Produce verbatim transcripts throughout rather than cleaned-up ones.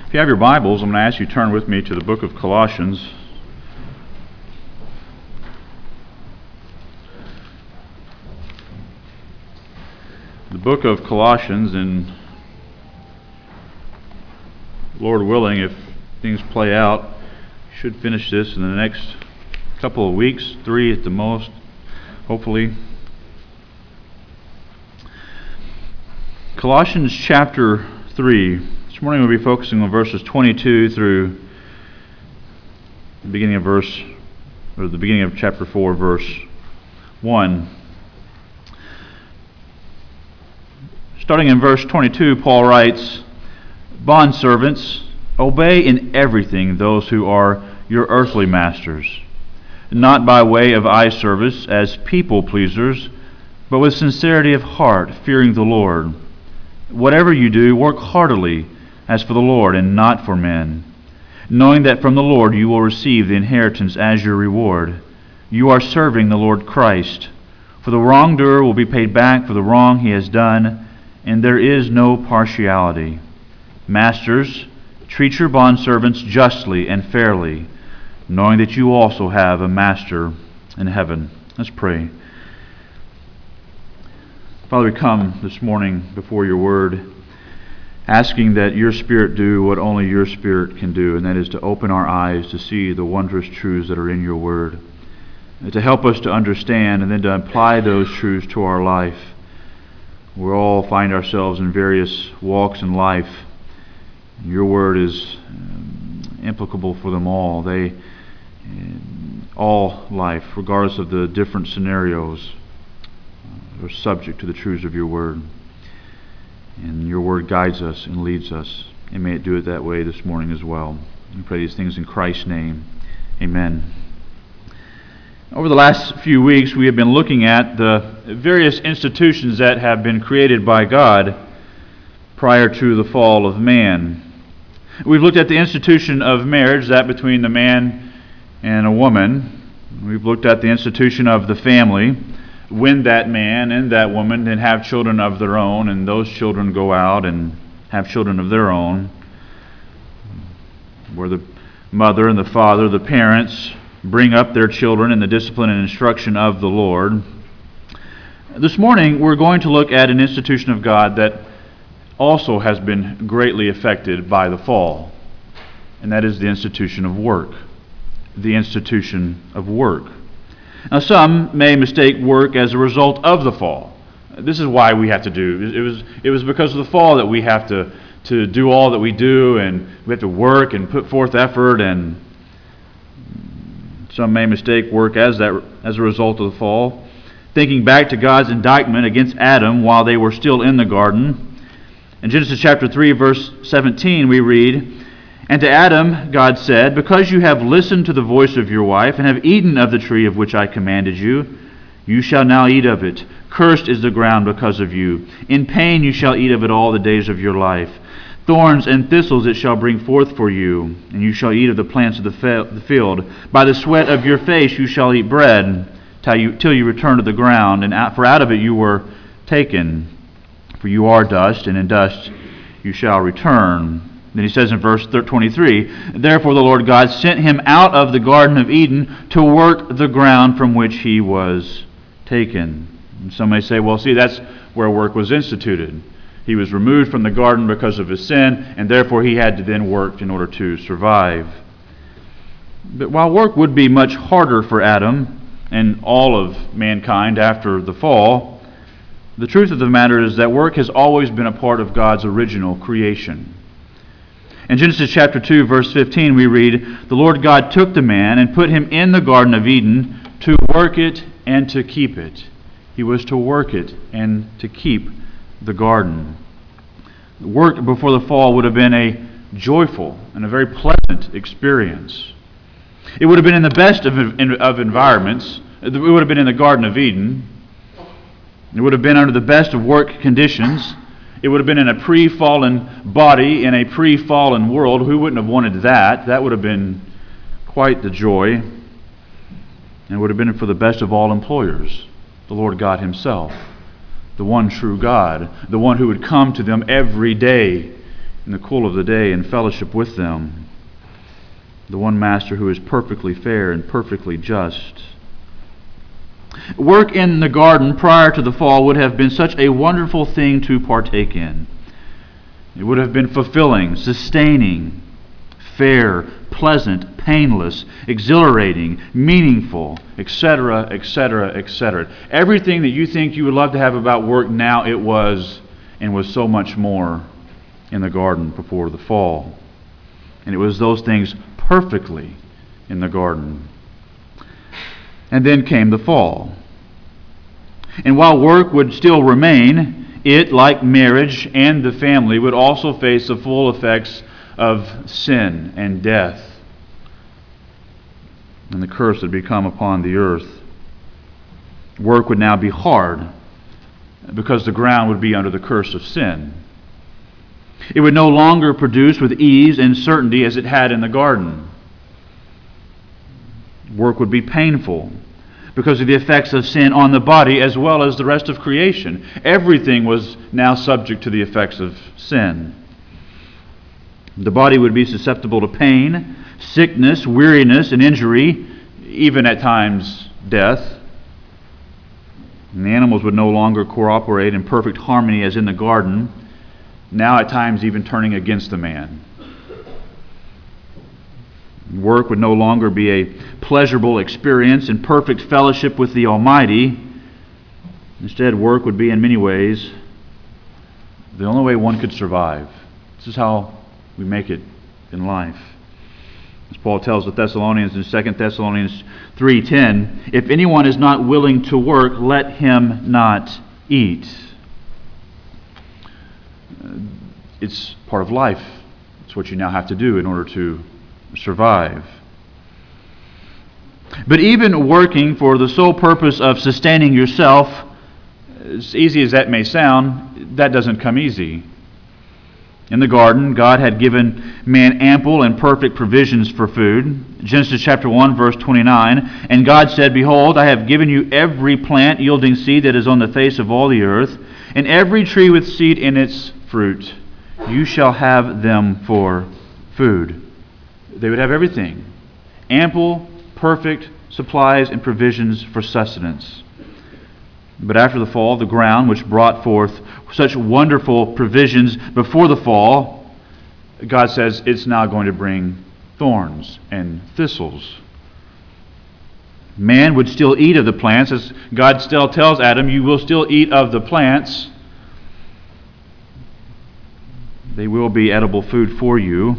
If you have your Bibles, I'm going to ask you to turn with me to the book of Colossians. The book of Colossians, and Lord willing, if things play out, should finish this in the next couple of weeks, three at the most, hopefully. Colossians chapter three. This morning we'll be focusing on verses twenty-two through the beginning of verse, or the beginning of chapter four, verse one. Starting in verse twenty-two, Paul writes, "Bondservants, obey in everything those who are your earthly masters, not by way of eye service as people pleasers, but with sincerity of heart, fearing the Lord. Whatever you do, work heartily as for the Lord and not for men, knowing that from the Lord you will receive the inheritance as your reward. You are serving the Lord Christ. For the wrongdoer will be paid back for the wrong he has done, and there is no partiality. Masters, treat your bondservants justly and fairly, knowing that you also have a master in heaven." Let's pray. Father, we come this morning before your word, asking that your Spirit do what only your Spirit can do, and that is to open our eyes to see the wondrous truths that are in your word, and to help us to understand and then to apply those truths to our life. We all find ourselves in various walks in life. Your word is um, applicable for them all. They, all life, regardless of the different scenarios, are subject to the truths of your word. And your word guides us and leads us. And may it do it that way this morning as well. We pray these things in Christ's name. Amen. Over the last few weeks, we have been looking at the various institutions that have been created by God prior to the fall of man. We've looked at the institution of marriage, that between the man and a woman. We've looked at the institution of the family, when that man and that woman then have children of their own, and those children go out and have children of their own, where the mother and the father, the parents, bring up their children in the discipline and instruction of the Lord. This morning, we're going to look at an institution of God that also has been greatly affected by the fall, and that is the institution of work. The institution of work. Now, some may mistake work as a result of the fall. This is why we have to do. It was it was because of the fall that we have to, to do all that we do, and we have to work and put forth effort, and some may mistake work as that as a result of the fall. Thinking back to God's indictment against Adam while they were still in the garden. In Genesis chapter three, verse seventeen, we read, "And to Adam God said, because you have listened to the voice of your wife, and have eaten of the tree of which I commanded you, you shall now eat of it. Cursed is the ground because of you. In pain you shall eat of it all the days of your life. Thorns and thistles it shall bring forth for you, and you shall eat of the plants of the field. By the sweat of your face you shall eat bread, till you, till you return to the ground, and out, for out of it you were taken. For you are dust, and in dust you shall return." Then he says in verse twenty-three, "Therefore the Lord God sent him out of the Garden of Eden to work the ground from which he was taken." And some may say, well, see, that's where work was instituted. He was removed from the garden because of his sin, and therefore he had to then work in order to survive. But while work would be much harder for Adam and all of mankind after the fall, the truth of the matter is that work has always been a part of God's original creation. In Genesis chapter two, verse fifteen, we read, "The Lord God took the man and put him in the Garden of Eden to work it and to keep it." He was to work it and to keep the garden. Work before the fall would have been a joyful and a very pleasant experience. It would have been in the best of, of environments. It would have been in the Garden of Eden. It would have been under the best of work conditions. It would have been in a pre-fallen body, in a pre-fallen world. Who wouldn't have wanted that? That would have been quite the joy. And it would have been for the best of all employers, the Lord God himself, the one true God, the one who would come to them every day in the cool of the day and fellowship with them. The one master who is perfectly fair and perfectly just. Work in the garden prior to the fall would have been such a wonderful thing to partake in. It would have been fulfilling, sustaining, fair, pleasant, painless, exhilarating, meaningful, et cetera, et cetera, et cetera. Everything that you think you would love to have about work now, it was, and was so much more in the garden before the fall. And it was those things perfectly in the garden. And then came the fall. And while work would still remain, it, like marriage and the family, would also face the full effects of sin and death. And the curse would become upon the earth. Work would now be hard because the ground would be under the curse of sin. It would no longer produce with ease and certainty as it had in the garden. Work would be painful because of the effects of sin on the body as well as the rest of creation. Everything was now subject to the effects of sin. The body would be susceptible to pain, sickness, weariness, and injury, even at times death. And the animals would no longer cooperate in perfect harmony as in the garden, now at times even turning against the man. Work would no longer be a pleasurable experience in perfect fellowship with the Almighty. Instead, work would be in many ways the only way one could survive. This is how we make it in life. As Paul tells the Thessalonians in Second Thessalonians three ten, if anyone is not willing to work, let him not eat. It's part of life. It's what you now have to do in order to survive. But even working for the sole purpose of sustaining yourself, as easy as that may sound, that doesn't come easy. In the garden, God had given man ample and perfect provisions for food. Genesis chapter one, verse twenty-nine, and God said, behold, I have given you every plant yielding seed that is on the face of all the earth, and every tree with seed in its fruit. You shall have them for food. They would have everything. Ample, perfect supplies and provisions for sustenance. But after the fall, the ground, which brought forth such wonderful provisions before the fall, God says it's now going to bring thorns and thistles. Man would still eat of the plants, as God still tells Adam, you will still eat of the plants. They will be edible food for you.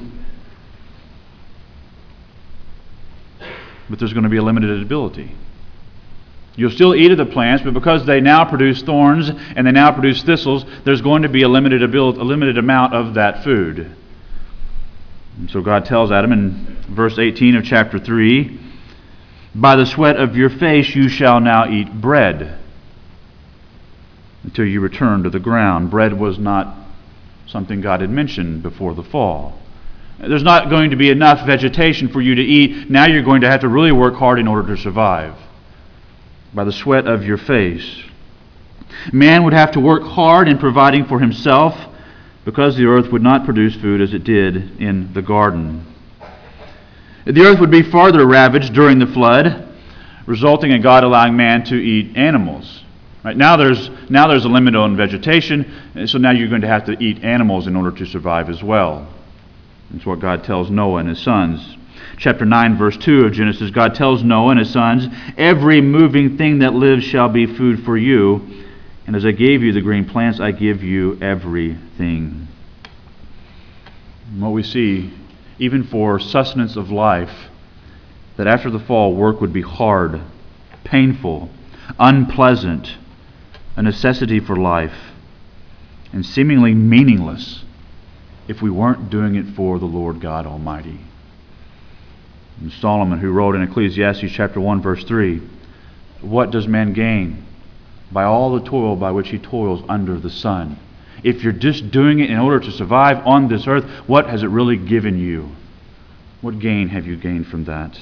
But there's going to be a limited ability. You'll still eat of the plants, but because they now produce thorns and they now produce thistles, there's going to be a limited ability, a limited amount of that food. And so God tells Adam in verse eighteen of chapter three, by the sweat of your face you shall now eat bread until you return to the ground. Bread was not something God had mentioned before the fall. There's not going to be enough vegetation for you to eat. Now you're going to have to really work hard in order to survive. By the sweat of your face. Man would have to work hard in providing for himself because the earth would not produce food as it did in the garden. The earth would be farther ravaged during the flood, resulting in God allowing man to eat animals. Right now there's now there's a limit on vegetation, so now you're going to have to eat animals in order to survive as well. That's what God tells Noah and his sons. Chapter nine, verse two of Genesis, God tells Noah and his sons, every moving thing that lives shall be food for you, and as I gave you the green plants, I give you everything. And what we see, even for sustenance of life, that after the fall, work would be hard, painful, unpleasant, a necessity for life, and seemingly meaningless if we weren't doing it for the Lord God Almighty. And Solomon, who wrote in Ecclesiastes chapter one, verse three, what does man gain by all the toil by which he toils under the sun? If you're just doing it in order to survive on this earth, what has it really given you? What gain have you gained from that?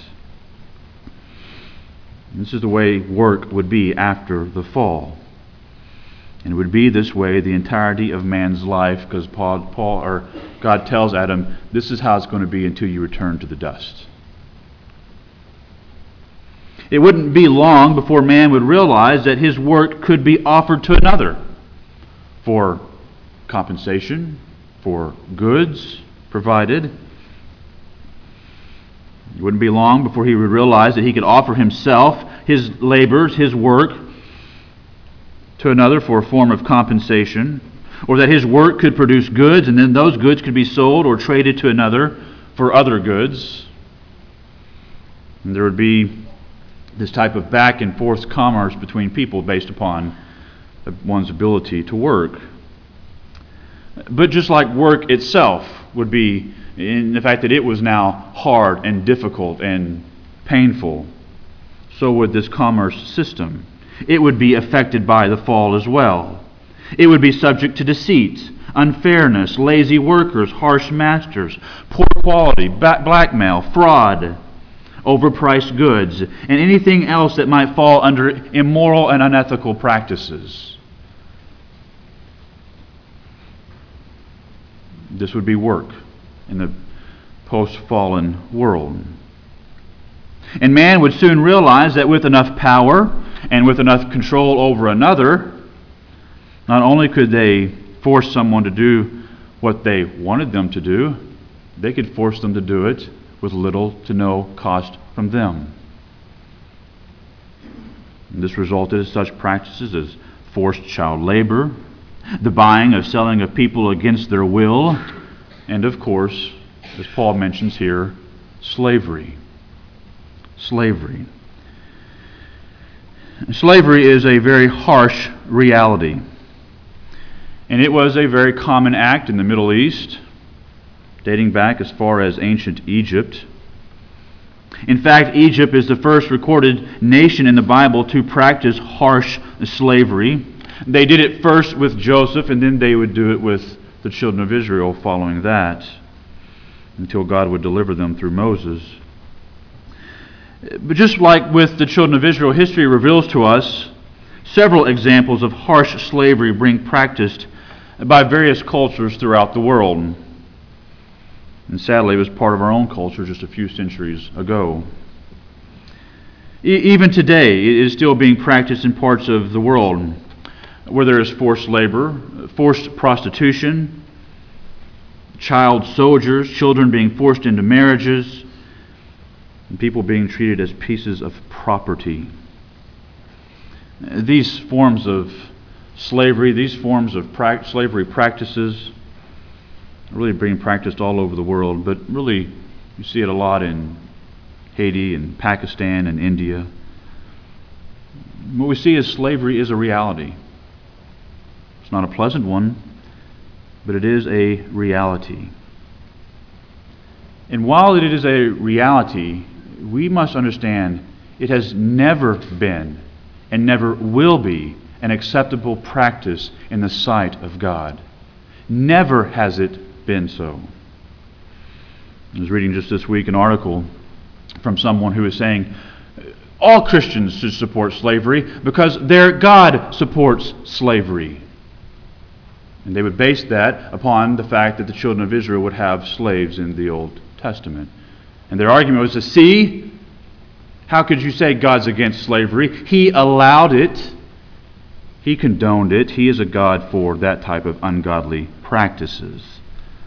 And this is the way work would be after the fall. And it would be this way the entirety of man's life, because Paul, Paul or God tells Adam, this is how it's going to be until you return to the dust. It wouldn't be long before man would realize that his work could be offered to another for compensation, for goods provided. It wouldn't be long before he would realize that he could offer himself, his labors, his work, to another for a form of compensation, or that his work could produce goods, and then those goods could be sold or traded to another for other goods. And there would be this type of back and forth commerce between people based upon one's ability to work. But just like work itself would be, in the fact that it was now hard and difficult and painful, so would this commerce system. It would be affected by the fall as well. It would be subject to deceit, unfairness, lazy workers, harsh masters, poor quality, ba- blackmail, fraud, overpriced goods, and anything else that might fall under immoral and unethical practices. This would be work in the post-fallen world. And man would soon realize that with enough power and with enough control over another, not only could they force someone to do what they wanted them to do, they could force them to do it with little to no cost from them. And this resulted in such practices as forced child labor, the buying or selling of people against their will, and of course, as Paul mentions here, slavery. Slavery. Slavery is a very harsh reality. And it was a very common act in the Middle East, dating back as far as ancient Egypt. In fact, Egypt is the first recorded nation in the Bible to practice harsh slavery. They did it first with Joseph, and then they would do it with the children of Israel following that, until God would deliver them through Moses. But just like with the children of Israel, history reveals to us several examples of harsh slavery being practiced by various cultures throughout the world. And sadly, it was part of our own culture just a few centuries ago. E- even today, it is still being practiced in parts of the world where there is forced labor, forced prostitution, child soldiers, children being forced into marriages, and people being treated as pieces of property. These forms of slavery, these forms of pra- slavery practices are really being practiced all over the world, but really you see it a lot in Haiti and Pakistan and India. What we see is slavery is a reality. It's not a pleasant one, but it is a reality. And while it is a reality, we must understand it has never been and never will be an acceptable practice in the sight of God. Never has it been so. I was reading just this week an article from someone who was saying all Christians should support slavery because their God supports slavery. And they would base that upon the fact that the children of Israel would have slaves in the Old Testament. And their argument was to see, how could you say God's against slavery? He allowed it. He condoned it. He is a God for that type of ungodly practices.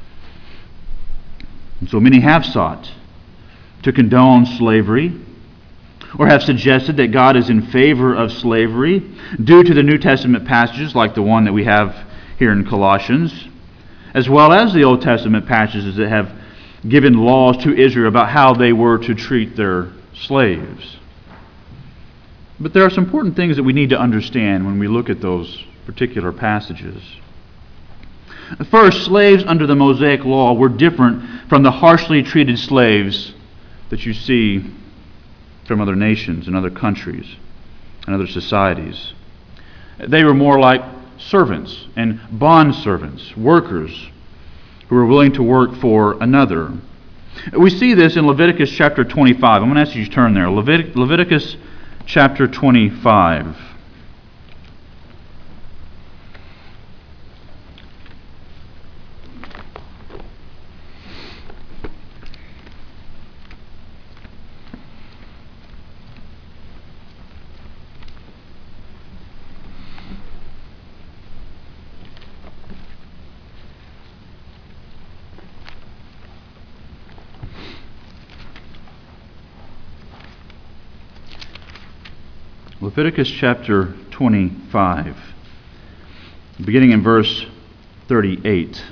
And so many have sought to condone slavery, or have suggested that God is in favor of slavery due to the New Testament passages like the one that we have here in Colossians, as well as the Old Testament passages that have given laws to Israel about how they were to treat their slaves. But there are some important things that we need to understand when we look at those particular passages. First, slaves under the Mosaic law were different from the harshly treated slaves that you see from other nations and other countries and other societies. They were more like servants and bond servants, workers who were willing to work for another. We see this in Leviticus chapter twenty-five. I'm going to ask you to turn there. Levit- Leviticus chapter twenty-five. Leviticus chapter twenty-five, beginning in verse thirty-eight.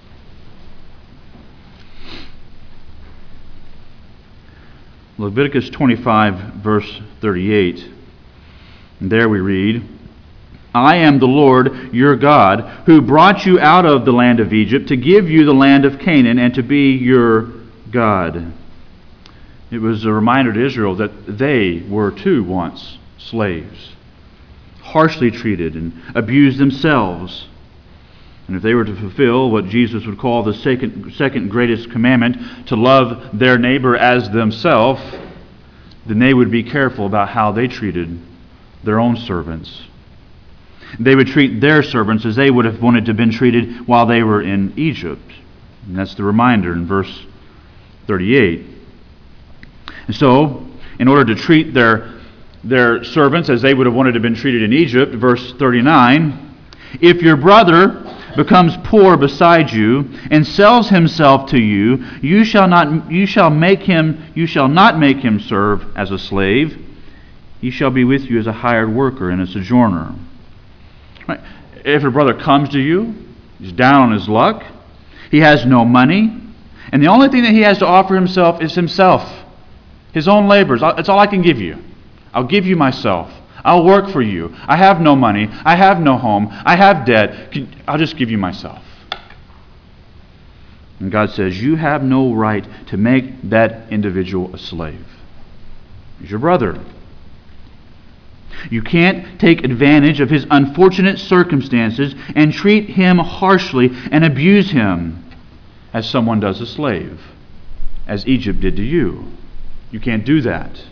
Leviticus twenty-five, verse thirty-eight. And there we read, I am the Lord your God, who brought you out of the land of Egypt to give you the land of Canaan and to be your God. It was a reminder to Israel that they were too once slaves, harshly treated and abused themselves. And if they were to fulfill what Jesus would call the second, second greatest commandment, to love their neighbor as themselves, then they would be careful about how they treated their own servants. They would treat their servants as they would have wanted to have been treated while they were in Egypt. And that's the reminder in verse thirty-eight. And so, in order to treat their, their servants as they would have wanted to have been treated in Egypt, verse thirty-nine, if your brother becomes poor beside you and sells himself to you, you shall not you shall make him you shall not make him serve as a slave. He shall be with you as a hired worker and a sojourner. Right? If a brother comes to you, he's down on his luck, he has no money, and the only thing that he has to offer himself is himself, his own labors. That's all I can give you. I'll give you myself. I'll work for you. I have no money. I have no home. I have debt. I'll just give you myself. And God says, you have no right to make that individual a slave. He's your brother. You can't take advantage of his unfortunate circumstances and treat him harshly and abuse him as someone does a slave, as Egypt did to you. You can't do that.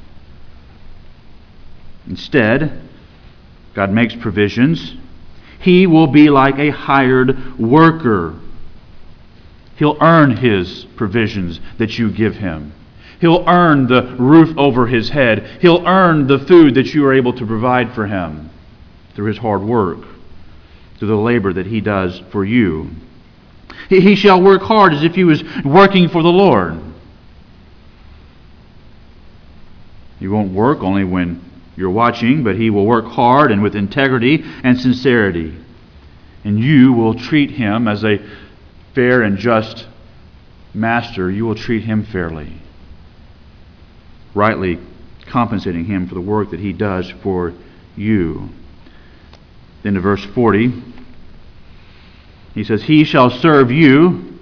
Instead, God makes provisions. He will be like a hired worker. He'll earn his provisions that you give him. He'll earn the roof over his head. He'll earn the food that you are able to provide for him through his hard work, through the labor that he does for you. He, he shall work hard as if he was working for the Lord. He won't work only when you're watching, but he will work hard and with integrity and sincerity. And you will treat him as a fair and just master. You will treat him fairly, rightly compensating him for the work that he does for you. Then to verse forty, he says, he shall serve you.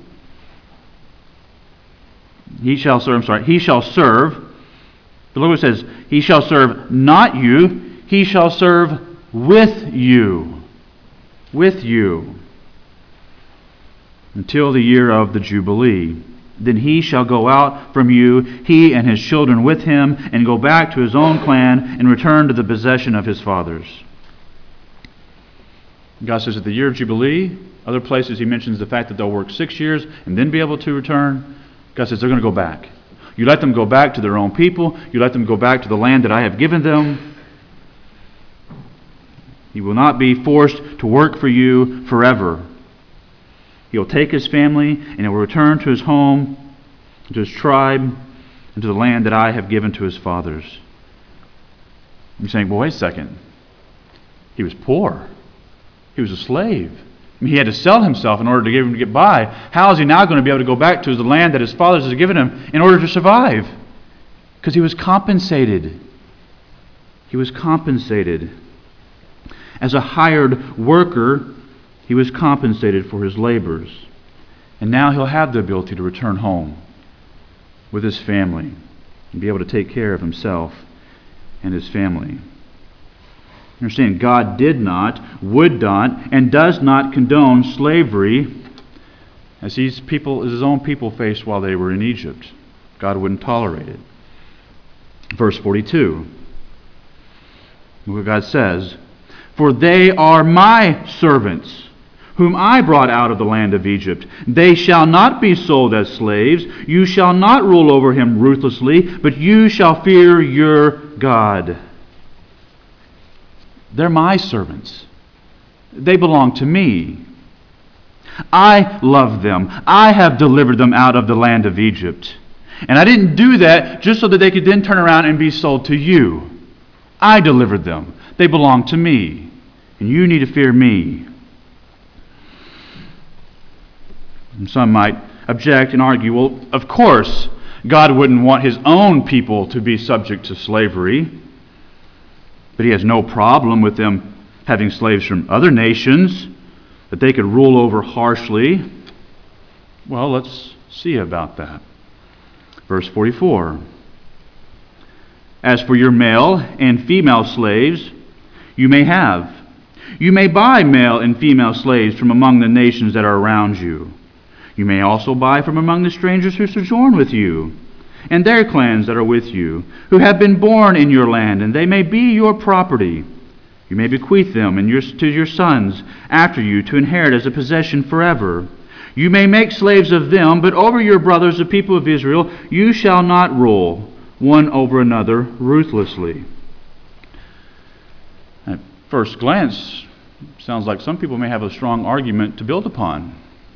He shall serve, I'm sorry, he shall serve. But look what it says, he shall serve not you, he shall serve with you. With you. Until the year of the Jubilee. Then he shall go out from you, he and his children with him, and go back to his own clan and return to the possession of his fathers. God says at the year of Jubilee, other places he mentions the fact that they'll work six years and then be able to return. God says they're going to go back. You let them go back to their own people. You let them go back to the land that I have given them. He will not be forced to work for you forever. He will take his family and he will return to his home, to his tribe, and to the land that I have given to his fathers. You're saying, well, wait a second. He was poor. He was a slave. I mean, he had to sell himself in order to get him to get by. How is he now going to be able to go back to the land that his fathers have given him in order to survive? Because he was compensated. He was compensated. As a hired worker, he was compensated for his labors. And now he'll have the ability to return home with his family and be able to take care of himself and his family. Understand, God did not, would not, and does not condone slavery as these people, as his own people faced while they were in Egypt. God wouldn't tolerate it. Verse forty-two. Look what God says. For they are my servants, whom I brought out of the land of Egypt. They shall not be sold as slaves. You shall not rule over him ruthlessly, but you shall fear your God. They're my servants. They belong to me. I love them. I have delivered them out of the land of Egypt. And I didn't do that just so that they could then turn around and be sold to you. I delivered them. They belong to me, and you need to fear me. And some might object and argue, well, of course, God wouldn't want his own people to be subject to slavery, but he has no problem with them having slaves from other nations that they could rule over harshly. Well, let's see about that. Verse forty-four. As for your male and female slaves, you may have. You may buy male and female slaves from among the nations that are around you. You may also buy from among the strangers who sojourn with you, and their clans that are with you, who have been born in your land, and they may be your property. You may bequeath them and your, to your sons after you to inherit as a possession forever. You may make slaves of them, but over your brothers, the people of Israel, you shall not rule one over another ruthlessly. At first glance, sounds like some people may have a strong argument to build upon.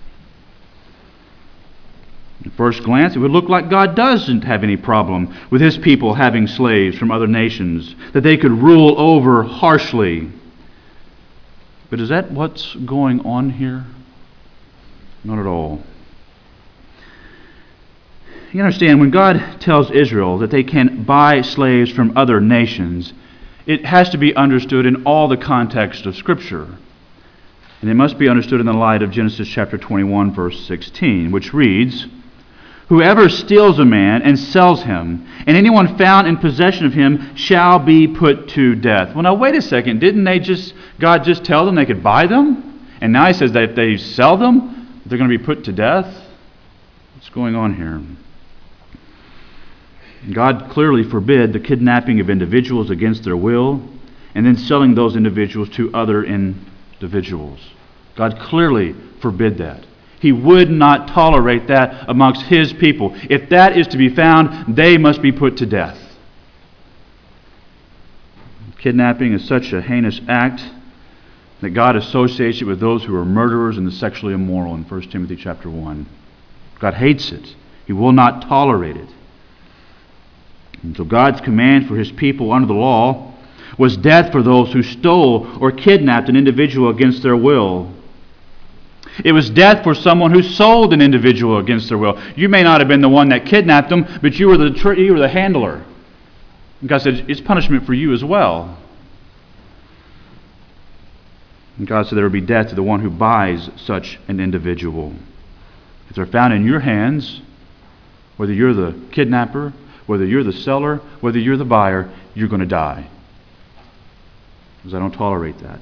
At first glance, it would look like God doesn't have any problem with his people having slaves from other nations that they could rule over harshly. But is that what's going on here? Not at all. You understand, when God tells Israel that they can buy slaves from other nations, it has to be understood in all the context of Scripture. And it must be understood in the light of Genesis chapter twenty-one, verse sixteen, which reads, "Whoever steals a man and sells him, and anyone found in possession of him shall be put to death." Well, now wait a second. Didn't they just God just tell them they could buy them? And now he says that if they sell them, they're going to be put to death? What's going on here? God clearly forbid the kidnapping of individuals against their will and then selling those individuals to other individuals. God clearly forbid that. He would not tolerate that amongst his people. If that is to be found, they must be put to death. Kidnapping is such a heinous act that God associates it with those who are murderers and the sexually immoral in First Timothy chapter one. God hates it. He will not tolerate it. And so God's command for his people under the law was death for those who stole or kidnapped an individual against their will. It was death for someone who sold an individual against their will. You may not have been the one that kidnapped them, but you were the, you were the handler. And God said, it's punishment for you as well. And God said there would be death to the one who buys such an individual. If they're found in your hands, whether you're the kidnapper, whether you're the seller, whether you're the buyer, you're going to die. Because I don't tolerate that.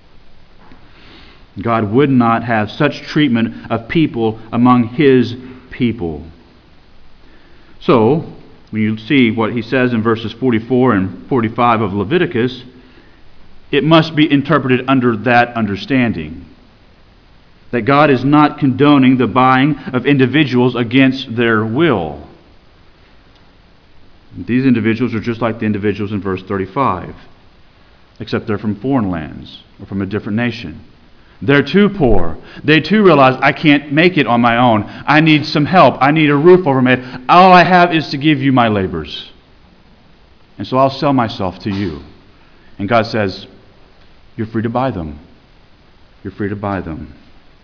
God would not have such treatment of people among his people. So, when you see what he says in verses forty-four and forty-five of Leviticus, it must be interpreted under that understanding. That God is not condoning the buying of individuals against their will. These individuals are just like the individuals in verse thirty-five, except they're from foreign lands or from a different nation. They're too poor. They too realize, I can't make it on my own. I need some help. I need a roof over my head. All I have is to give you my labors. And so I'll sell myself to you. And God says, you're free to buy them. You're free to buy them.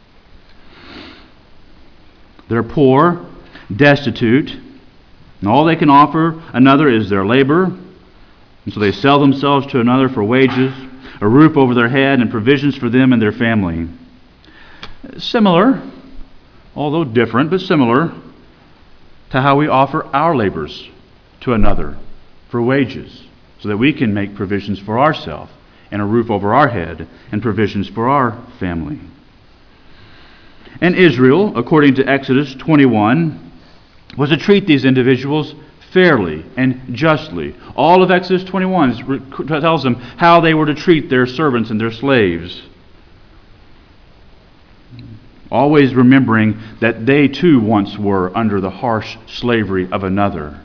They're poor, destitute, and all they can offer another is their labor. And so they sell themselves to another for wages, a roof over their head, and provisions for them and their family. Similar, although different, but similar to how we offer our labors to another for wages, so that we can make provisions for ourselves and a roof over our head and provisions for our family. And Israel, according to Exodus twenty-one, was to treat these individuals fairly and justly. All of Exodus twenty-one tells them how they were to treat their servants and their slaves. Always remembering that they too once were under the harsh slavery of another.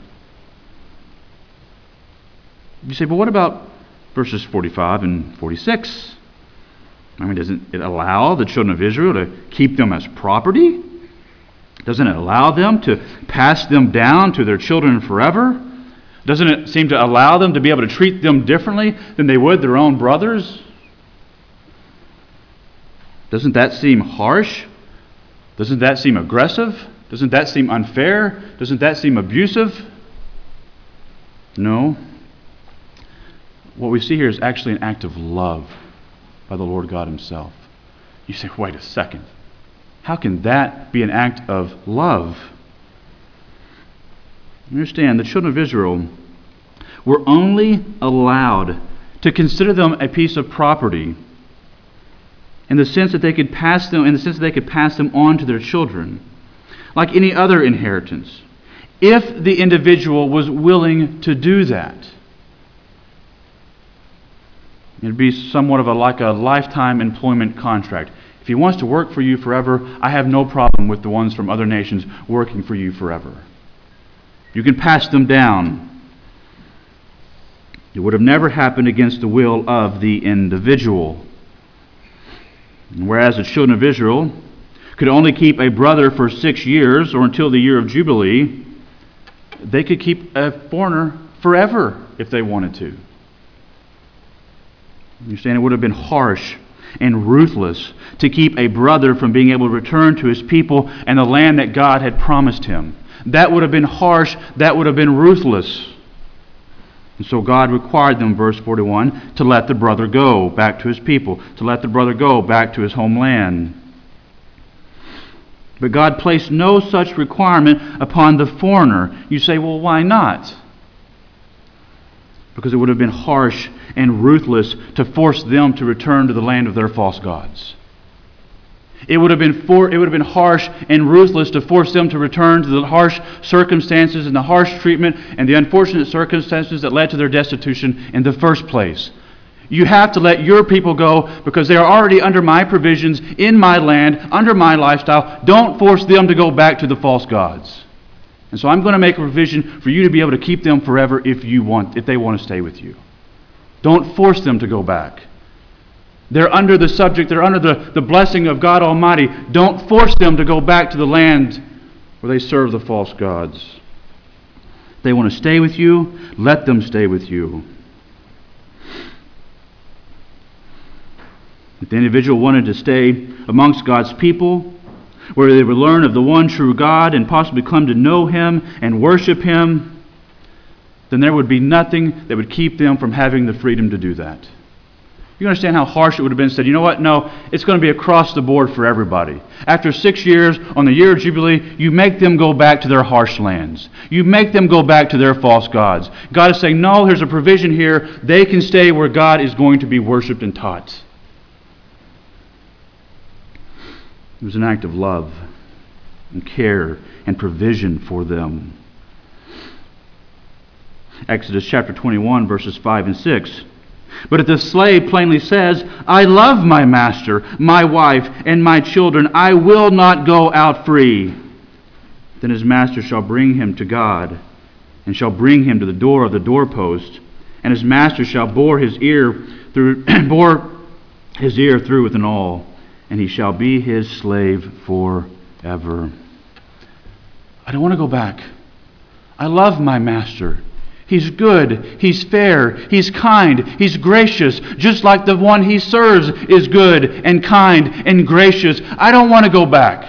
You say, but what about verses forty-five and forty-six? I mean, doesn't it allow the children of Israel to keep them as property? Doesn't it allow them to pass them down to their children forever? Doesn't it seem to allow them to be able to treat them differently than they would their own brothers? Doesn't that seem harsh? Doesn't that seem aggressive? Doesn't that seem unfair? Doesn't that seem abusive? No. What we see here is actually an act of love by the Lord God himself. You say, wait a second. How can that be an act of love? Understand, the children of Israel were only allowed to consider them a piece of property in the sense that they could pass them, in the sense that they could pass them on to their children, like any other inheritance, if the individual was willing to do that. It'd be somewhat of a like a lifetime employment contract. If he wants to work for you forever, I have no problem with the ones from other nations working for you forever. You can pass them down. It would have never happened against the will of the individual. And whereas the children of Israel could only keep a brother for six years or until the year of Jubilee, they could keep a foreigner forever if they wanted to. You're saying it would have been harsh and ruthless to keep a brother from being able to return to his people and the land that God had promised him. That would have been harsh. That would have been ruthless. And so God required them, verse forty-one, to let the brother go back to his people, to let the brother go back to his homeland. But God placed no such requirement upon the foreigner. You say, well, why not? Because it would have been harsh and ruthless to force them to return to the land of their false gods. It would have been for, it would have been harsh and ruthless to force them to return to the harsh circumstances and the harsh treatment and the unfortunate circumstances that led to their destitution in the first place. You have to let your people go because they are already under my provisions, in my land, under my lifestyle. Don't force them to go back to the false gods. And so I'm going to make a provision for you to be able to keep them forever if you want, if they want to stay with you. Don't force them to go back. They're under the subject, they're under the, the blessing of God Almighty. Don't force them to go back to the land where they serve the false gods. If they want to stay with you, let them stay with you. If the individual wanted to stay amongst God's people, where they would learn of the one true God and possibly come to know Him and worship Him, then there would be nothing that would keep them from having the freedom to do that. You understand how harsh it would have been said, you know what, no, it's going to be across the board for everybody. After six years, on the year of Jubilee, you make them go back to their harsh lands. You make them go back to their false gods. God is saying, no, there's a provision here. They can stay where God is going to be worshipped and taught. It was an act of love and care and provision for them. Exodus chapter twenty-one, verses five and six. But if the slave plainly says, I love my master, my wife, and my children, I will not go out free, then his master shall bring him to God, and shall bring him to the door of the doorpost, and his master shall bore his ear through bore his ear through with an awl, and he shall be his slave forever. I don't want to go back. I love my master. He's good, he's fair, he's kind, he's gracious, just like the one he serves is good and kind and gracious. I don't want to go back.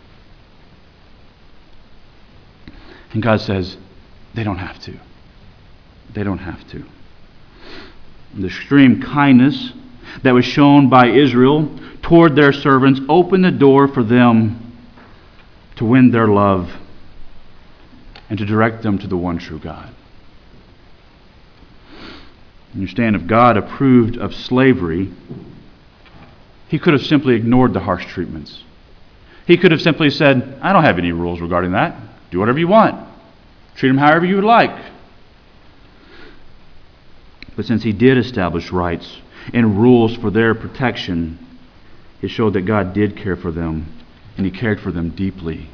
And God says, they don't have to. They don't have to. The extreme kindness that was shown by Israel toward their servants opened the door for them to win their love and to direct them to the one true God. Understand, if God approved of slavery, He could have simply ignored the harsh treatments. He could have simply said, I don't have any rules regarding that. Do whatever you want. Treat them however you would like. But since He did establish rights and rules for their protection, it showed that God did care for them, and He cared for them deeply.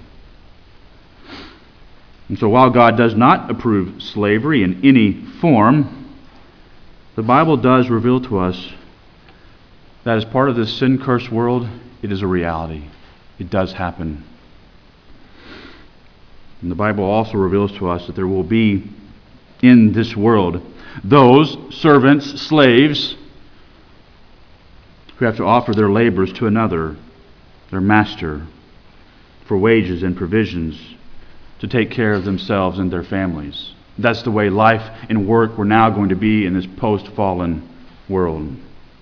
And so while God does not approve slavery in any form, the Bible does reveal to us that as part of this sin-cursed world, it is a reality. It does happen. And the Bible also reveals to us that there will be in this world. Those servants, slaves, who have to offer their labors to another, their master, for wages and provisions to take care of themselves and their families. That's the way life and work were now going to be in this post-fallen world.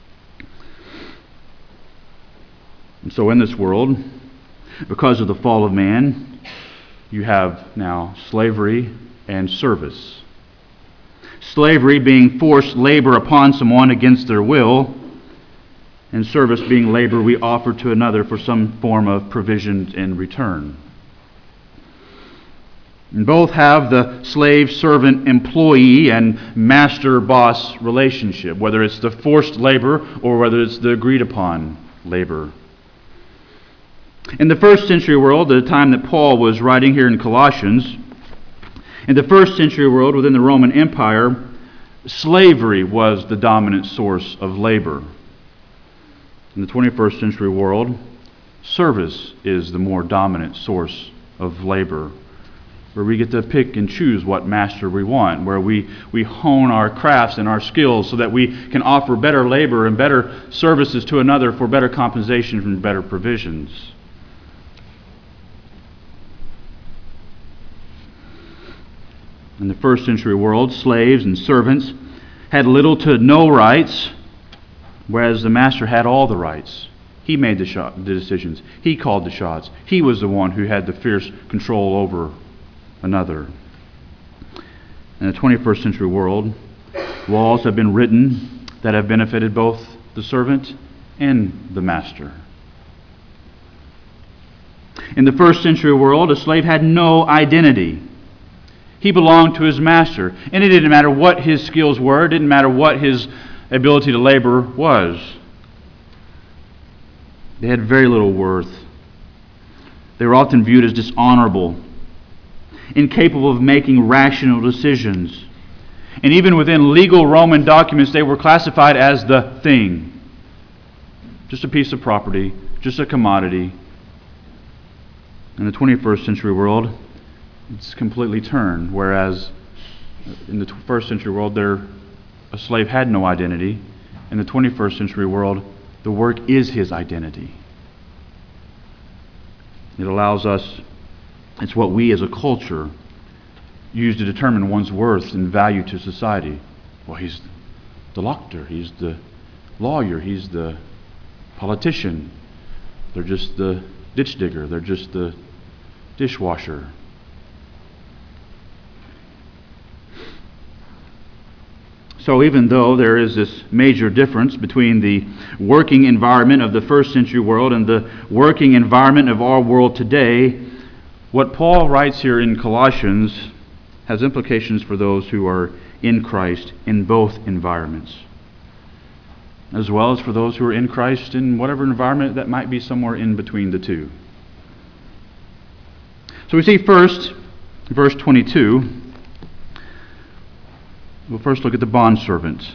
And so in this world, because of the fall of man, you have now slavery and service. Slavery being forced labor upon someone against their will, and service being labor we offer to another for some form of provision in return. And both have the slave-servant-employee and master-boss relationship, whether it's the forced labor or whether it's the agreed-upon labor. In the first century world, at the time that Paul was writing here in Colossians, in the first century world within the Roman Empire, slavery was the dominant source of labor. In the twenty-first century world, service is the more dominant source of labor, where we get to pick and choose what master we want, where we, we hone our crafts and our skills so that we can offer better labor and better services to another for better compensation and better provisions. In the first century world, slaves and servants had little to no rights, whereas the master had all the rights. He made the, shot, the decisions. He called the shots. He was the one who had the fierce control over another. In the twenty-first century world, laws have been written that have benefited both the servant and the master. In the first century world, a slave had no identity. He belonged to his master, and it didn't matter what his skills were, it didn't matter what his ability to labor was. They had very little worth. They were often viewed as dishonorable, incapable of making rational decisions. And even within legal Roman documents, they were classified as the thing. Just a piece of property, just a commodity. In the twenty-first century world, it's completely turned, whereas in the first century world, there a slave had no identity. In the twenty-first century world, the work is his identity. It allows us, it's what we as a culture use to determine one's worth and value to society. Well, he's the doctor, he's the lawyer, he's the politician. They're just the ditch digger, they're just the dishwasher. So even though there is this major difference between the working environment of the first century world and the working environment of our world today, what Paul writes here in Colossians has implications for those who are in Christ in both environments, as well as for those who are in Christ in whatever environment that might be somewhere in between the two. So we see first, verse twenty-two, we'll first look at the bondservant.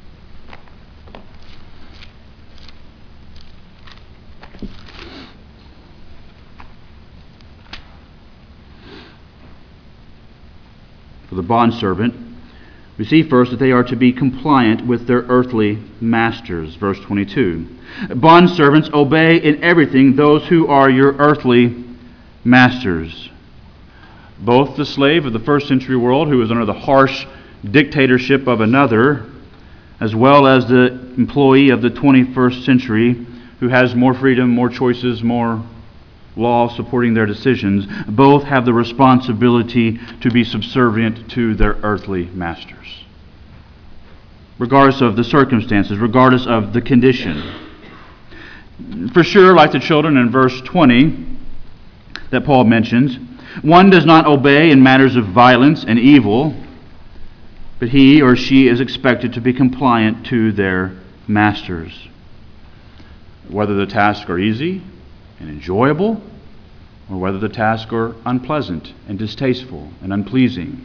For the bondservant, we see first that they are to be compliant with their earthly masters. Verse twenty-two. Bondservants, obey in everything those who are your earthly masters. Both the slave of the first century world, who was under the harsh dictatorship of another, as well as the employee of the twenty-first century, who has more freedom, more choices, more law supporting their decisions, both have the responsibility to be subservient to their earthly masters, regardless of the circumstances, regardless of the condition. For sure, like the children in verse twenty that Paul mentions, one does not obey in matters of violence and evil, but he or she is expected to be compliant to their masters, whether the tasks are easy and enjoyable, or whether the tasks are unpleasant and distasteful and unpleasing.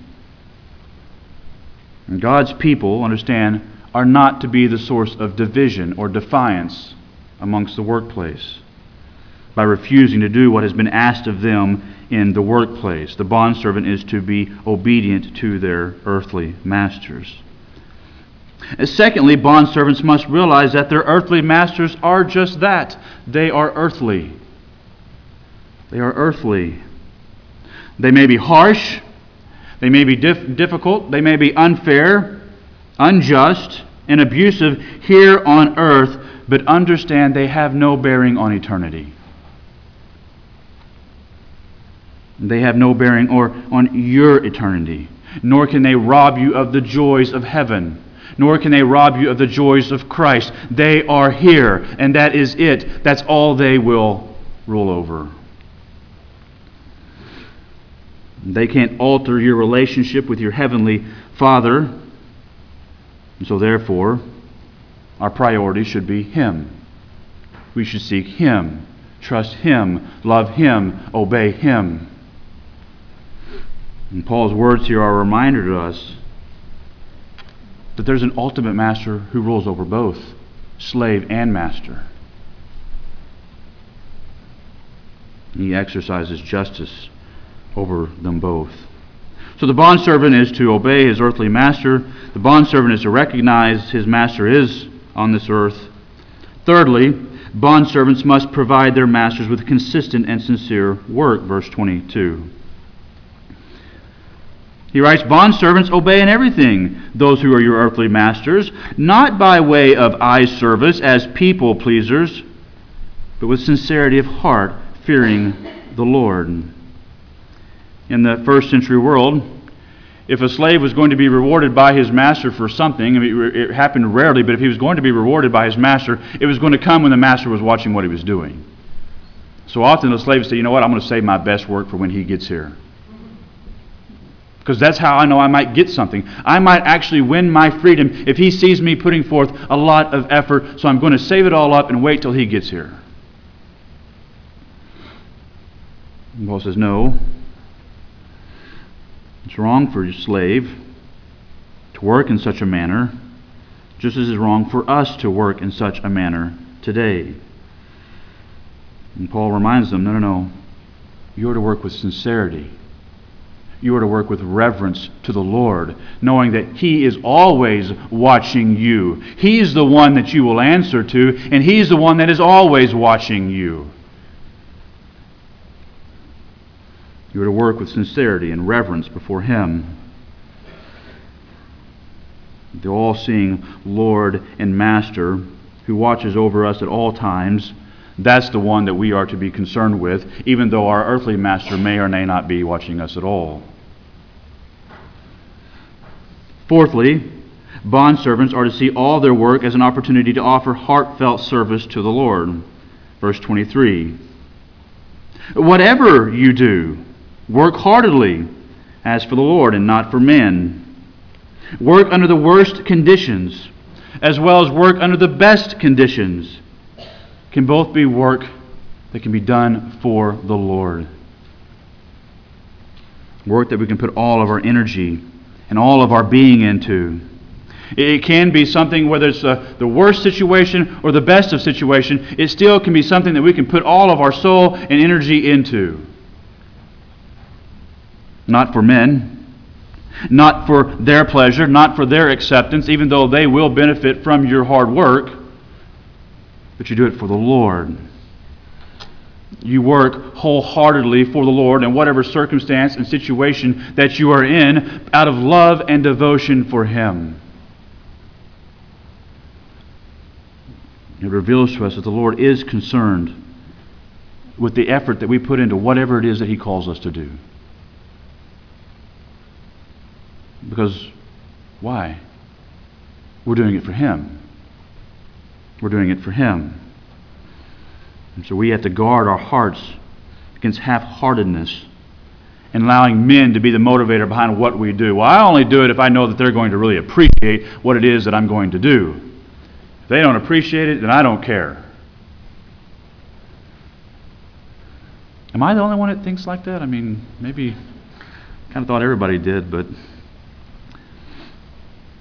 And God's people, understand, are not to be the source of division or defiance amongst the workplace. by refusing to do what has been asked of them in the workplace. The bondservant is to be obedient to their earthly masters. And secondly, bondservants must realize that their earthly masters are just that. They are earthly. They are earthly. They may be harsh. They may be dif- difficult. They may be unfair, unjust, and abusive here on earth, but understand they have no bearing on eternity. They have no bearing or on your eternity, nor can they rob you of the joys of heaven, nor can they rob you of the joys of Christ. They are here, and that is it. That's all they will rule over. They can't alter your relationship with your heavenly Father, and so therefore, our priority should be Him. We should seek Him, trust Him, love Him, obey Him. And Paul's words here are a reminder to us that there's an ultimate master who rules over both, slave and master. He exercises justice over them both. So the bondservant is to obey his earthly master. The bondservant is to recognize his master is on this earth. Thirdly, bondservants must provide their masters with consistent and sincere work. Verse twenty-two. He writes, bondservants, obey in everything those who are your earthly masters, not by way of eye service as people pleasers, but with sincerity of heart, fearing the Lord. In the first century world, if a slave was going to be rewarded by his master for something, I mean, it happened rarely, but if he was going to be rewarded by his master, it was going to come when the master was watching what he was doing. So often the slave would say, you know what, I'm going to save my best work for when he gets here. Because that's how I know I might get something. I might actually win my freedom if he sees me putting forth a lot of effort, so I'm going to save it all up and wait till he gets here. And Paul says, no. It's wrong for a slave to work in such a manner, just as it's wrong for us to work in such a manner today. And Paul reminds them, no, no, no. You are to work with sincerity. You are to work with reverence to the Lord, knowing that He is always watching you. He's the one that you will answer to, and He's the one that is always watching you. You are to work with sincerity and reverence before Him. The all-seeing Lord and Master who watches over us at all times, that's the one that we are to be concerned with, even though our earthly master may or may not be watching us at all. Fourthly, bondservants are to see all their work as an opportunity to offer heartfelt service to the Lord. Verse twenty-three. Whatever you do, work heartily, as for the Lord and not for men. Work under the worst conditions, as well as work under the best conditions. Can both be work that can be done for the Lord. Work that we can put all of our energy and all of our being into. It can be something, whether it's uh, the worst situation or the best of situation, it still can be something that we can put all of our soul and energy into. Not for men, not for their pleasure, not for their acceptance, even though they will benefit from your hard work, but you do it for the Lord. You work wholeheartedly for the Lord in whatever circumstance and situation that you are in, out of love and devotion for Him. It reveals to us that the Lord is concerned with the effort that we put into whatever it is that He calls us to do. Because, why? We're doing it for Him. We're doing it for Him. And so we have to guard our hearts against half-heartedness and allowing men to be the motivator behind what we do. Well, I only do it if I know that they're going to really appreciate what it is that I'm going to do. If they don't appreciate it, then I don't care. Am I the only one that thinks like that? I mean, maybe kind of thought everybody did, but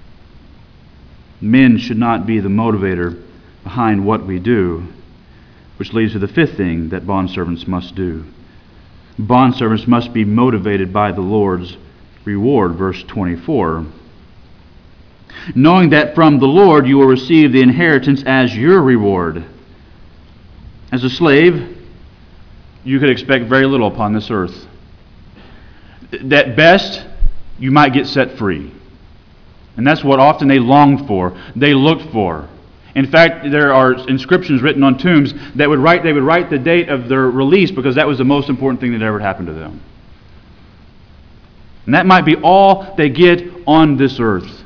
men should not be the motivator behind what we do. Which leads to the fifth thing that bondservants must do. Bondservants must be motivated by the Lord's reward, verse twenty-four. Knowing that from the Lord you will receive the inheritance as your reward. As a slave, you could expect very little upon this earth. At best, you might get set free. And that's what often they longed for, they looked for. In fact, there are inscriptions written on tombs that would write, they would write the date of their release because that was the most important thing that ever happened to them. And that might be all they get on this earth.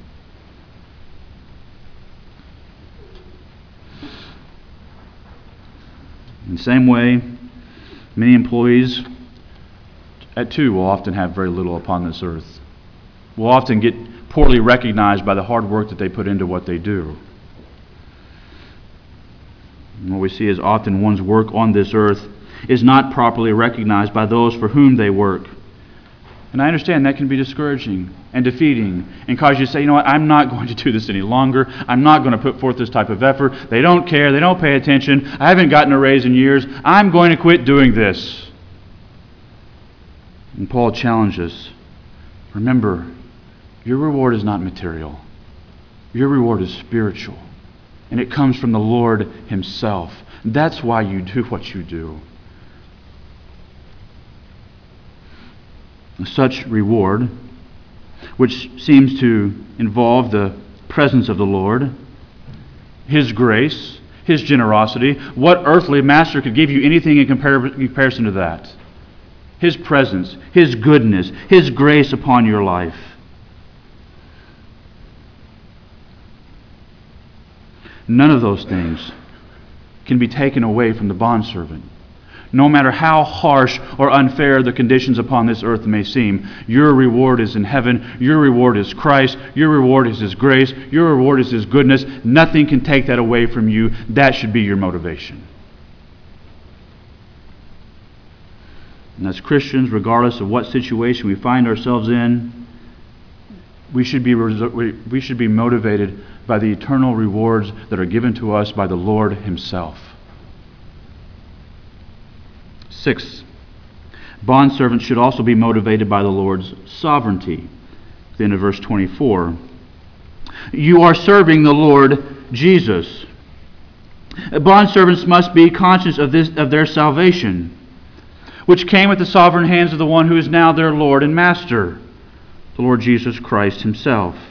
In the same way, many employees at too will often have very little upon this earth. Will often get poorly recognized by the hard work that they put into what they do. And what we see is often one's work on this earth is not properly recognized by those for whom they work. And I understand that can be discouraging and defeating and cause you to say, you know what, I'm not going to do this any longer. I'm not going to put forth this type of effort. They don't care. They don't pay attention. I haven't gotten a raise in years. I'm going to quit doing this. And Paul challenges, remember, your reward is not material. Your reward is spiritual. And it comes from the Lord Himself. That's why you do what you do. Such reward, which seems to involve the presence of the Lord, His grace, His generosity. What earthly master could give you anything in compar- comparison to that? His presence, His goodness, His grace upon your life. None of those things can be taken away from the bondservant. No matter how harsh or unfair the conditions upon this earth may seem, your reward is in heaven. Your reward is Christ. Your reward is His grace. Your reward is His goodness. Nothing can take that away from you. That should be your motivation. And as Christians, regardless of what situation we find ourselves in, we should be we should be motivated by the eternal rewards that are given to us by the Lord Himself. Sixth, bondservants should also be motivated by the Lord's sovereignty. At the end of verse twenty-four. You are serving the Lord Jesus. Bondservants must be conscious of this of their salvation, which came with the sovereign hands of the one who is now their Lord and Master, the Lord Jesus Christ Himself.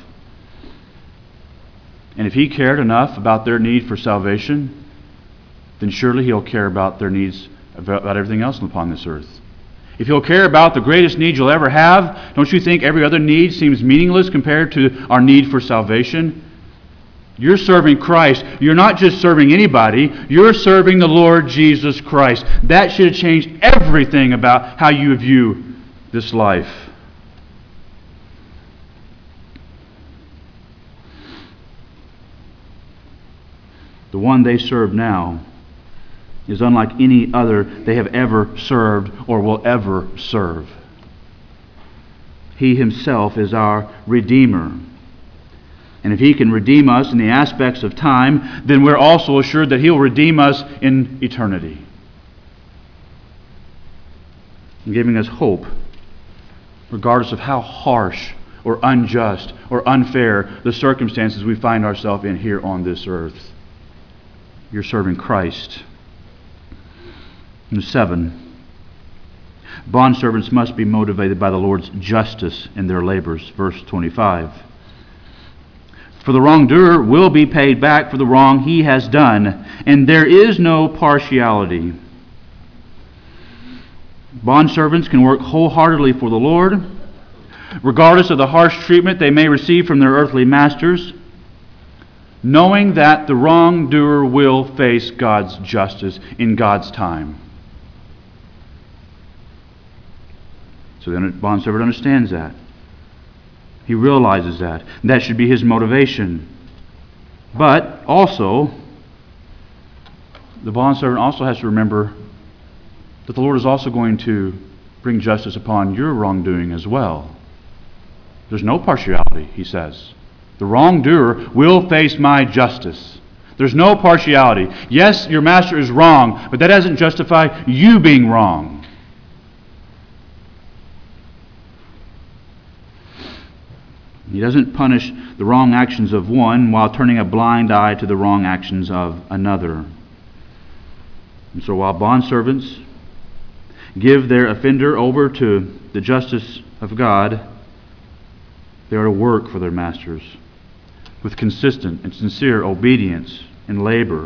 And if He cared enough about their need for salvation, then surely He'll care about their needs, about everything else upon this earth. If He'll care about the greatest need you'll ever have, don't you think every other need seems meaningless compared to our need for salvation? You're serving Christ. You're not just serving anybody. You're serving the Lord Jesus Christ. That should have changed everything about how you view this life. The one they serve now is unlike any other they have ever served or will ever serve. He Himself is our Redeemer. And if He can redeem us in the aspects of time, then we're also assured that He'll redeem us in eternity, and giving us hope, regardless of how harsh or unjust or unfair the circumstances we find ourselves in here on this earth. You're serving Christ. And seven, bondservants must be motivated by the Lord's justice in their labors. Verse twenty-five. For the wrongdoer will be paid back for the wrong he has done, and there is no partiality. Bondservants can work wholeheartedly for the Lord, regardless of the harsh treatment they may receive from their earthly masters, knowing that the wrongdoer will face God's justice in God's time. So the bondservant understands that. He realizes that. And that should be his motivation. But also, the bondservant also has to remember that the Lord is also going to bring justice upon your wrongdoing as well. There's no partiality, he says. The wrongdoer will face my justice. There's no partiality. Yes, your master is wrong, but that doesn't justify you being wrong. He doesn't punish the wrong actions of one while turning a blind eye to the wrong actions of another. And so while bondservants give their offender over to the justice of God, they are to work for their masters with consistent and sincere obedience and labor,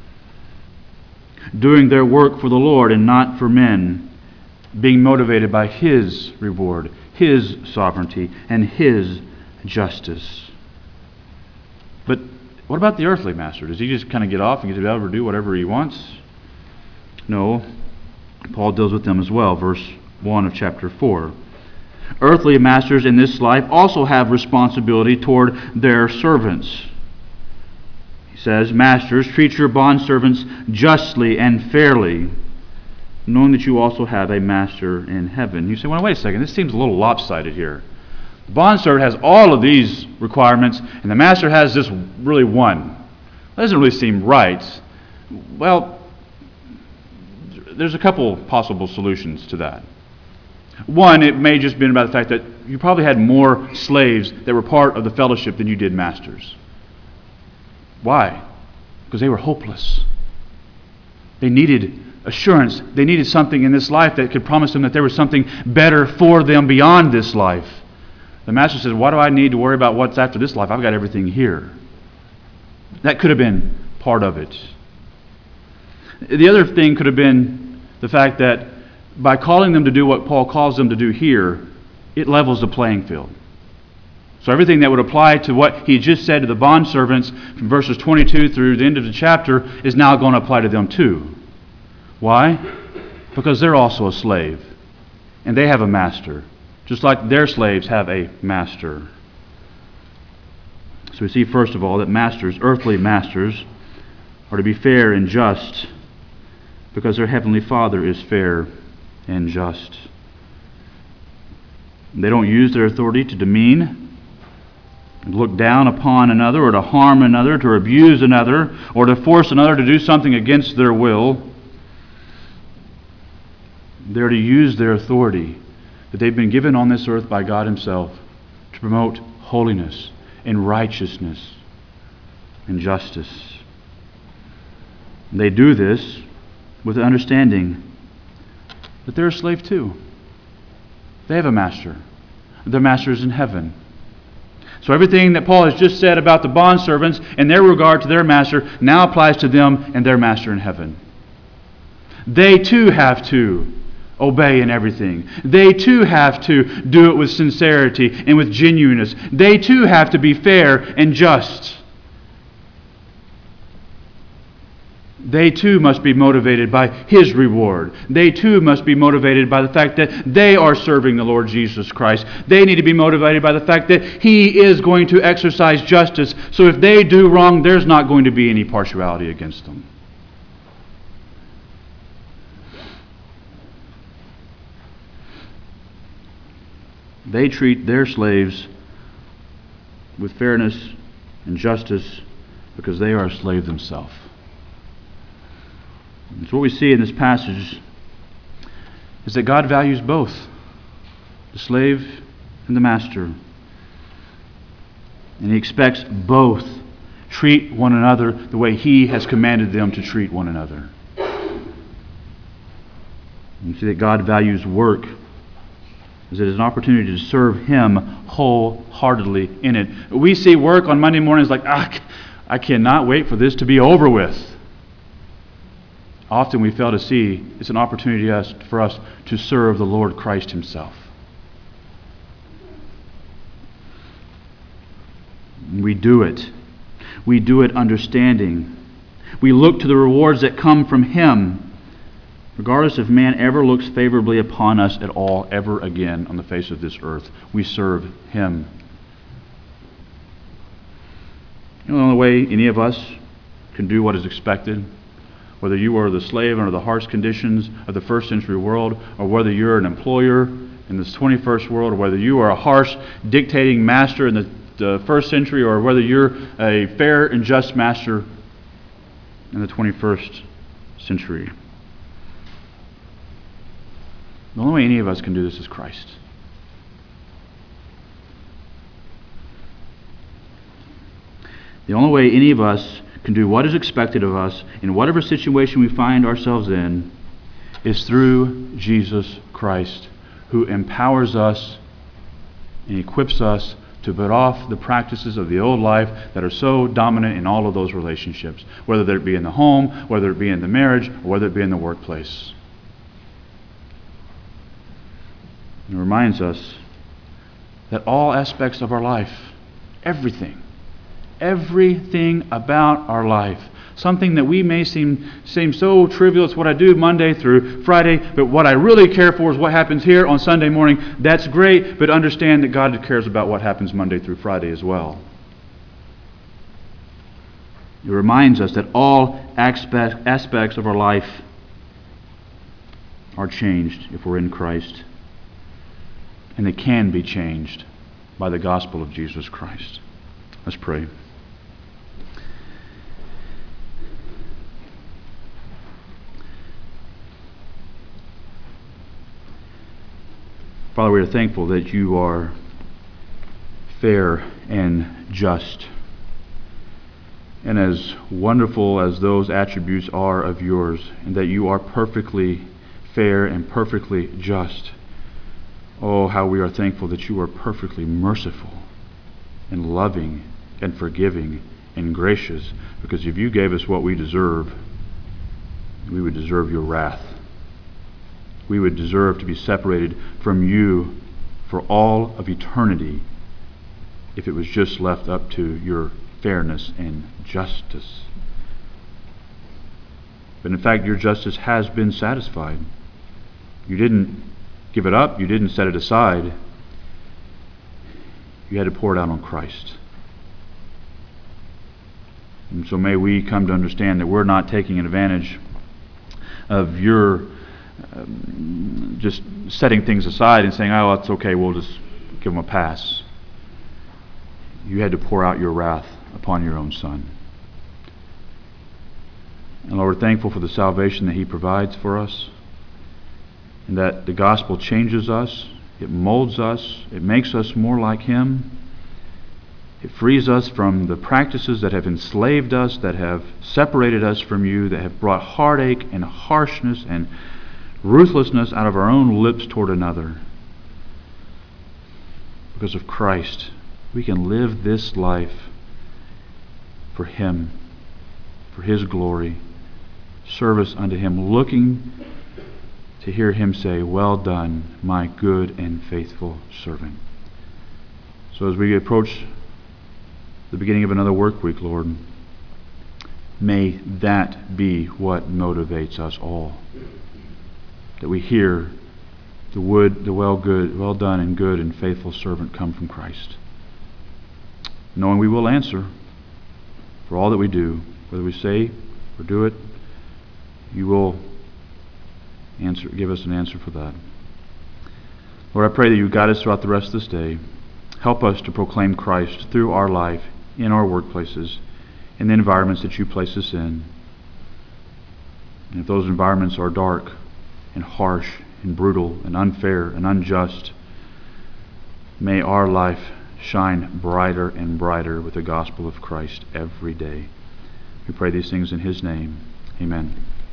doing their work for the Lord and not for men, being motivated by His reward, His sovereignty, and His justice. But what about the earthly master? Does he just kind of get off and get to be able to do whatever he wants? No. Paul deals with them as well. Verse one of chapter four. Earthly masters in this life also have responsibility toward their servants. He says, Masters, treat your bondservants justly and fairly, knowing that you also have a master in heaven. You say, well, wait a second, this seems a little lopsided here. The bondservant has all of these requirements, and the master has this really one. That doesn't really seem right. Well, there's a couple possible solutions to that. One, it may just been about the fact that you probably had more slaves that were part of the fellowship than you did masters. Why? Because they were hopeless. They needed assurance. They needed something in this life that could promise them that there was something better for them beyond this life. The master says, why do I need to worry about what's after this life? I've got everything here. That could have been part of it. The other thing could have been the fact that by calling them to do what Paul calls them to do here, it levels the playing field. So everything that would apply to what he just said to the bondservants from verses twenty-two through the end of the chapter is now going to apply to them too. Why? Because they're also a slave, and they have a master, just like their slaves have a master. So we see, first of all, that masters, earthly masters, are to be fair and just because their heavenly Father is fair and just. They don't use their authority to demean, look down upon another, or to harm another, to abuse another, or to force another to do something against their will. They're to use their authority that they've been given on this earth by God Himself to promote holiness and righteousness and justice. And they do this with the understanding that they're a slave too. They have a master. Their master is in heaven. So everything that Paul has just said about the bondservants and their regard to their master now applies to them and their master in heaven. They too have to obey in everything. They too have to do it with sincerity and with genuineness. They too have to be fair and just. They too must be motivated by His reward. They too must be motivated by the fact that they are serving the Lord Jesus Christ. They need to be motivated by the fact that He is going to exercise justice. So if they do wrong, there's not going to be any partiality against them. They treat their slaves with fairness and justice because they are a slave themselves. And so what we see in this passage is that God values both, the slave and the master. And He expects both treat one another the way He has commanded them to treat one another. And you see that God values work as it is an opportunity to serve Him wholeheartedly in it. We see work on Monday mornings like, ah, I cannot wait for this to be over with. Often we fail to see it's an opportunity for us to serve the Lord Christ Himself. We do it. We do it understanding. We look to the rewards that come from Him, regardless if man ever looks favorably upon us at all, ever again on the face of this earth. We serve Him. You know the only way any of us can do what is expected? Whether you are the slave under the harsh conditions of the first century world, or whether you're an employer in this twenty-first world, or whether you are a harsh dictating master in the, the first century, or whether you're a fair and just master in the twenty-first century. The only way any of us can do this is Christ. The only way any of us can do what is expected of us in whatever situation we find ourselves in is through Jesus Christ, who empowers us and equips us to put off the practices of the old life that are so dominant in all of those relationships, whether it be in the home, whether it be in the marriage, or whether it be in the workplace. It reminds us that all aspects of our life, everything, everything about our life, something that we may seem seem so trivial, it's what I do Monday through Friday, but what I really care for is what happens here on Sunday morning. That's great, but understand that God cares about what happens Monday through Friday as well. It reminds us that all aspect, aspects of our life are changed if we're in Christ, and they can be changed by the gospel of Jesus Christ. Let's pray. Father, we are thankful that you are fair and just. And as wonderful as those attributes are of yours, and that you are perfectly fair and perfectly just, oh, how we are thankful that you are perfectly merciful and loving and forgiving and gracious, because if you gave us what we deserve, we would deserve your wrath. We would deserve to be separated from you for all of eternity if it was just left up to your fairness and justice. But in fact, your justice has been satisfied. You didn't give it up. You didn't set it aside. You had to pour it out on Christ. And so may we come to understand that we're not taking advantage of your um, just setting things aside and saying, oh, it's okay, we'll just give them a pass. You had to pour out your wrath upon your own Son. And Lord, we're thankful for the salvation that he provides for us, and that the gospel changes us, it molds us, it makes us more like him. It frees us from the practices that have enslaved us, that have separated us from you, that have brought heartache and harshness and ruthlessness out of our own lips toward another. Because of Christ, we can live this life for him, for his glory, service unto him, looking to hear him say, well done, my good and faithful servant. So as we approach the beginning of another work week, Lord, may that be what motivates us all. That we hear the wood, the well good, well done and good and faithful servant come from Christ. Knowing we will answer for all that we do, whether we say or do it, you will answer, give us an answer for that. Lord, I pray that you guide us throughout the rest of this day. Help us to proclaim Christ through our life, in our workplaces, in the environments that you place us in. And if those environments are dark and harsh and brutal and unfair and unjust, may our life shine brighter and brighter with the gospel of Christ every day. We pray these things in his name. Amen.